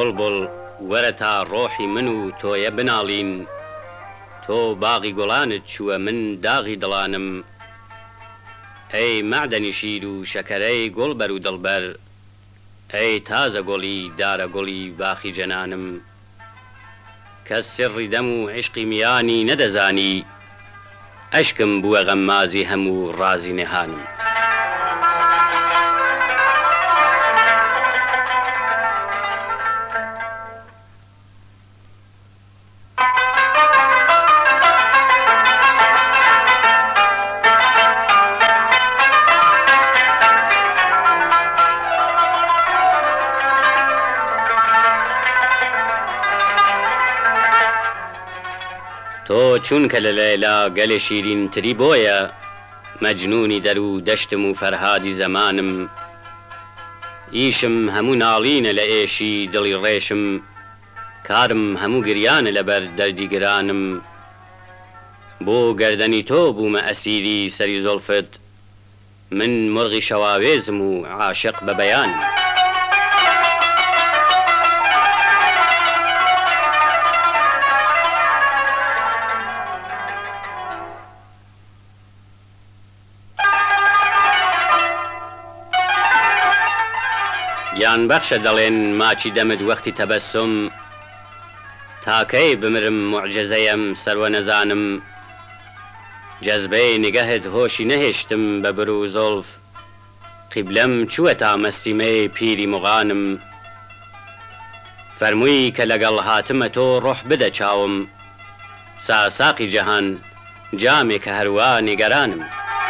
بڵبڵ وەرە تا ڕۆحی من و تۆیە بناڵین تۆ باغی گوڵانت چووە من داغی دڵانم ئەی مەعدەنی شیر و شەکەرەی گوڵبەر و دڵبەر ئەی تازە گوڵی دارە گوڵی باخی جەنانم کەس سڕی دەم و عشقی میانی نەدەزانی ئەشکم بووە غەمازی هەموو ڕازی نێهانم تۆ چونکە لە لەیلا گەلێ شیرین تری بۆیە مەجنونی دەر و دەشتم و فەرهادی زەمانم ئیشم هەموو ناڵینە لە ئێشی دڵی ڕێشم کارم هەموو گریانە لەبەر دەردی گرانم بۆ گەردەنی تۆ بوومە ئەسیری سەری زۆڵفت من مرغی شەواوێزم و عاشق بە بەیانم یان بەخشە دەڵێن ماچی دەمت وەختی تەبەسم تاکەی بمرم معجزەیەم سەروە نەزانم جەزبەی نیگەهت هۆشی نەهێشتم بە بر و زۆڵف قیبلەم چووە تا مەستیمەی پیری مغانم فەرمووی کە لەگەڵ هاتمە تۆ ڕۆح بدە چاوم ساساقی جەهان جامێک کە هەروە نیگەرانم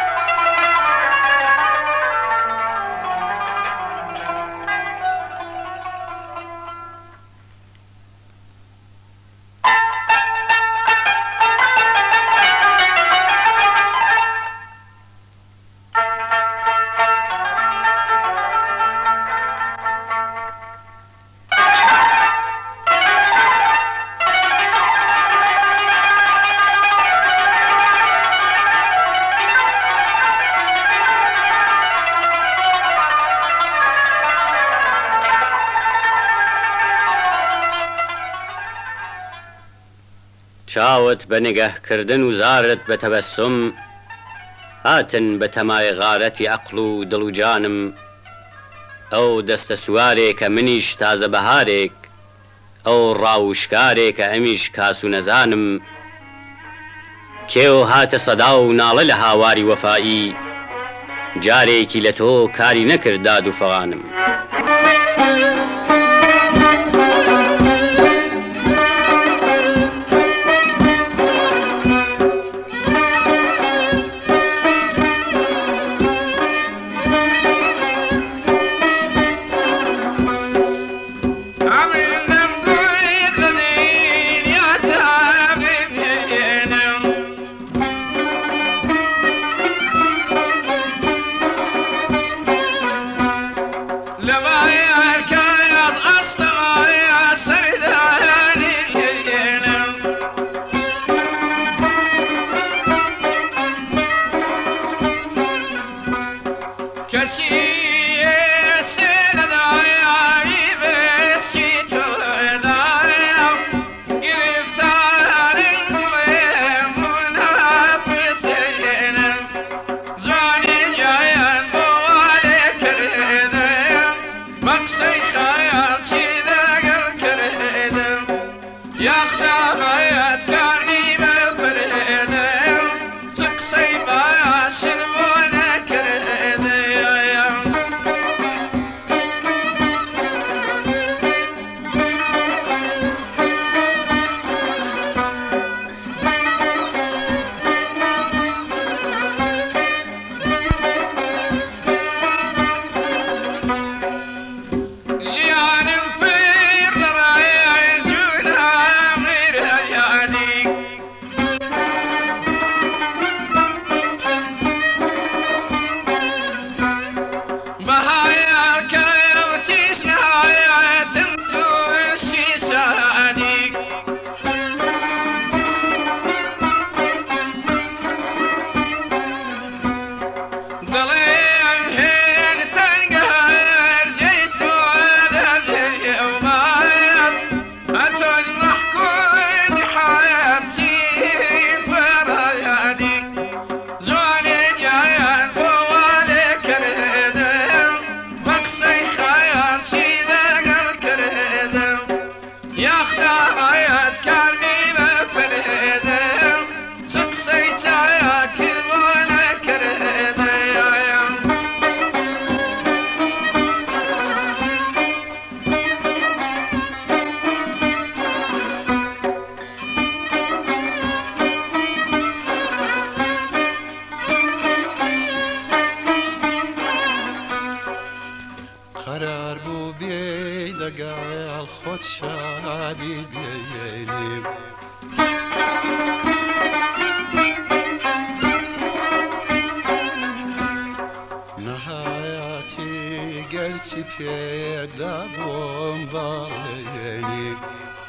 چاوت بە نگەهکردن و زارت بە تەبەسم هاتن بە تەمای غارەتی عەقڵ و دڵ و جانم ئەو دەستە سوارێکە منیش تازە بەهارێک ئەو ڕاوشکارێکە ئەمیش کاس و نەزانم کێو هاتە سەدا و ناڵە لە هاواری وەفایی جارێکی لە تۆ کاری نەکرد داد و فەغانم لبايا یادی بیینیم نهایتی گرچه پیدا بوم بالینی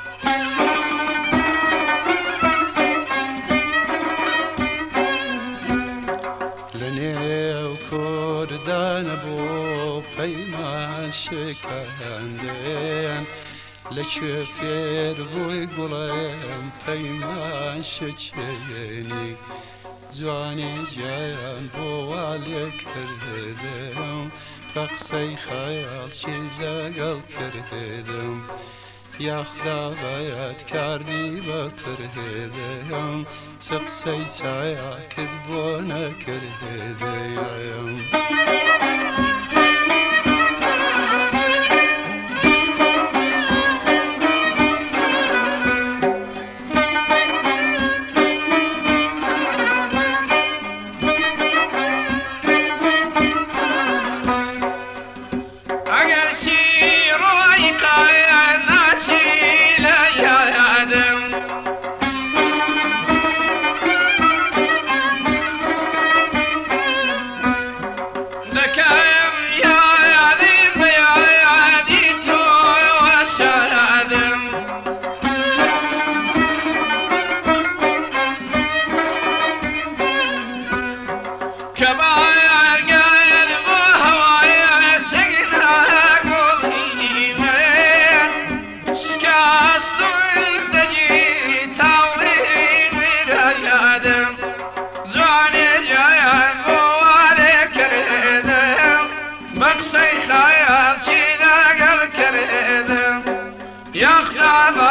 لنیو کردن بو پیمان شکندن لشفیر بوی گلم پیمان شچینی جوانی جایم بو والی کردم رقصی خیال چی لگل کردم یا خدا باید کردی با کردم تقصی چایا کد بو نکردم يا خلابة